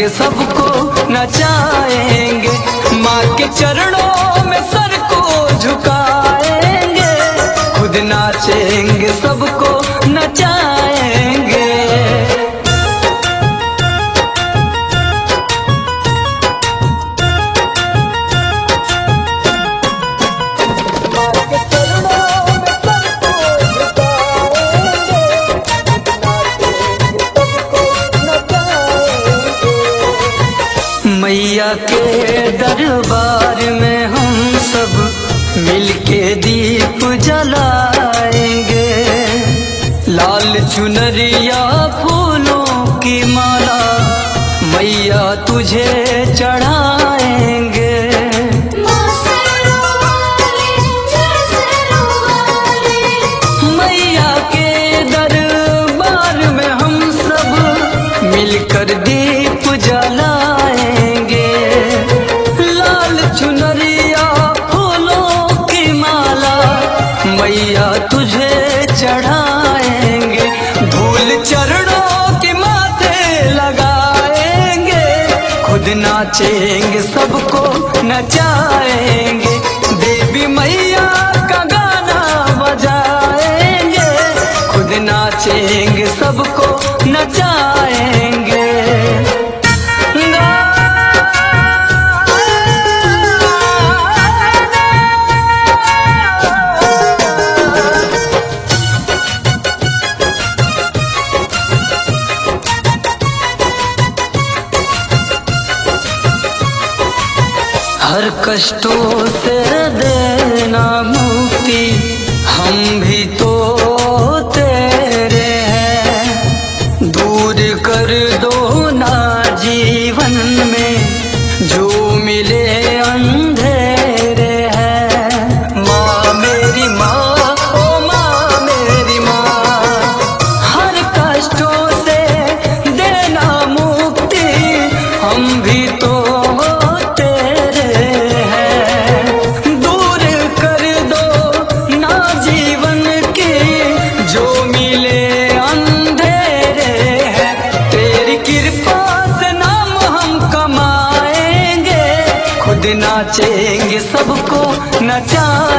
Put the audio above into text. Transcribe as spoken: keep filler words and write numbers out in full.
नाचेंगे सबको नचाएंगे, माँ के चरणों में सर को झुकाएंगे, खुद नाचेंगे सबको नचाएंगे। मैया के दरबार में हम सब मिलके दीप जलाएंगे, लाल चुनरिया फूलों की माला मैया तुझे चढ़ाएंगे। मैया के दरबार में हम सब मिलकर दीप जलाएंगे, लाल चुनरिया फूलों की माला मैया तुझे चढ़ाएंगे, धूल चरणों के माथे लगाएंगे, खुद नाचेंगे सबको नचाएंगे, देवी मैया का गाना बजाएंगे, खुद नाचेंगे सबको नचाएंगे। हर कष्टों से देना मुक्ति, हम भी तो तेरे हैं, दूर कर दो ना जीवन में जो मिले अंधेरे हैं। माँ मेरी माँ, ओ माँ मेरी माँ, हर कष्टों से देना मुक्ति, हम भी तो नाचेंगे सबको नचा